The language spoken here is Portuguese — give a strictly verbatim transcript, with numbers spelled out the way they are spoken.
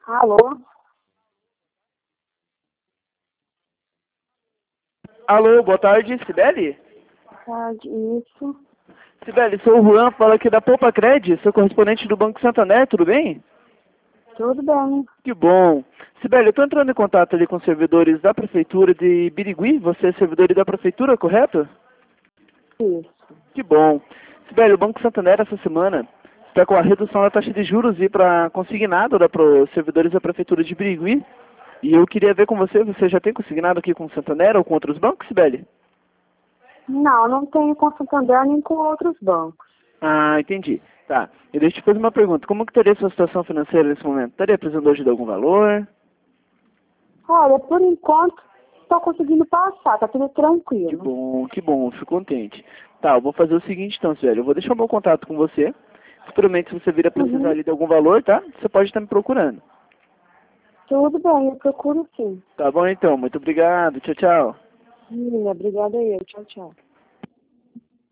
Alô? Alô, boa tarde, Cibele? Tarde, isso. Cibele, sou o Juan, falo aqui da Poupa Cred, sou correspondente do Banco Santander, tudo bem? Tudo bem. Que bom. Cibele, eu estou entrando em contato ali com os servidores da Prefeitura de Birigui, você é servidor da Prefeitura, correto? Isso. Que bom. Sibeli, o Banco Santander essa semana está com a redução da taxa de juros e para consignado para os servidores da Prefeitura de Birigui. E eu queria ver com você, você já tem consignado aqui com o Santander ou com outros bancos, Sibeli? Não, não tenho com o Santander nem com outros bancos. Ah, entendi. Tá. E deixa eu te fazer uma pergunta. Como que estaria a sua situação financeira nesse momento? Estaria precisando hoje de algum valor? Olha, por enquanto, estou conseguindo passar, tá tudo Que tranquilo. bom, que bom, fico contente. Tá, eu vou fazer o seguinte então, Sibeli. Eu vou deixar o meu contato com você. Futuramente, se você vir a precisar Uhum. ali de algum valor, tá? Você pode estar me procurando. Tudo bem, eu procuro sim. Tá bom então, muito obrigado. Tchau, tchau. Menina, obrigada aí. Tchau, tchau.